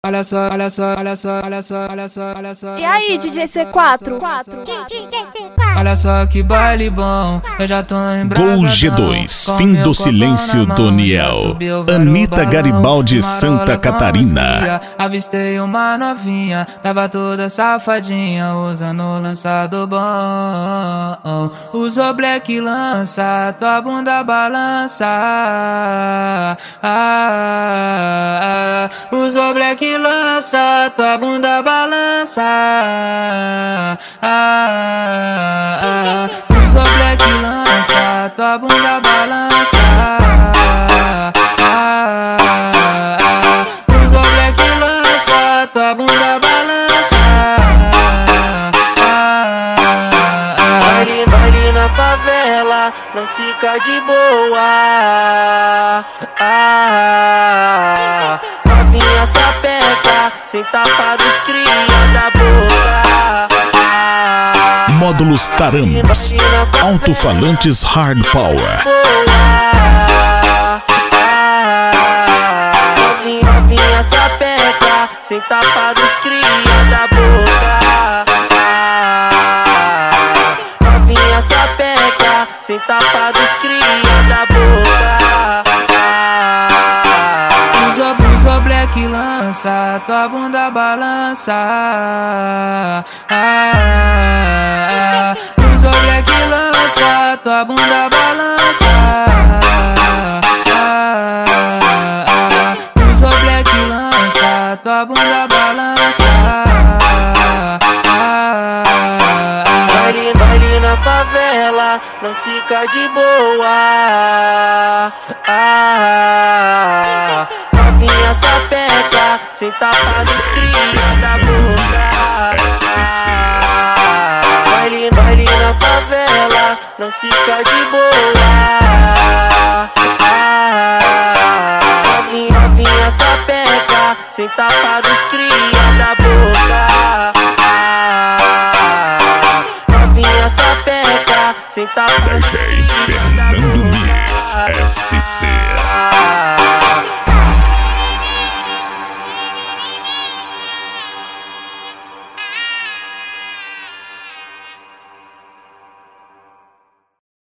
olha só, olha só, olha só, olha só, olha só, olha só. E aí, DJ C4? Olha só que baile bom, eu já tô embrasadão. Gol G2, fim do silêncio, Doniel. Anitta Garibaldi, Santa Catarina. Avistei uma novinha, tava toda safadinha, usando o lançado bom. Usou black lança, tua bunda balança. Usou black lança, tua bunda balança. Usou black lança, tua bunda balança. Usou black lança, tua bunda balança. Baile na favela, não fica de boa. Novinha sapeca, sem tapa dos cria da boca. Módulos Taramas, alto-falantes Hard Power. Novinha sapeca, sem tapa dos cria da boca. Novinha sapeca, sem tapa dos cria da boca. Usou black lança, tua bunda balança. Usou black lança, tua bunda balança. Usou black lança, tua bunda balança. Baile na favela, não fica de boa. Novinha sapeca, sem tapa dos cria da boca. Baile na favela, não fica de boa. Novinha sapeca, sem tapa dos cria da boca. Novinha sapeca, sem tapa dos cria da boca. DJ Fernando Mix SC.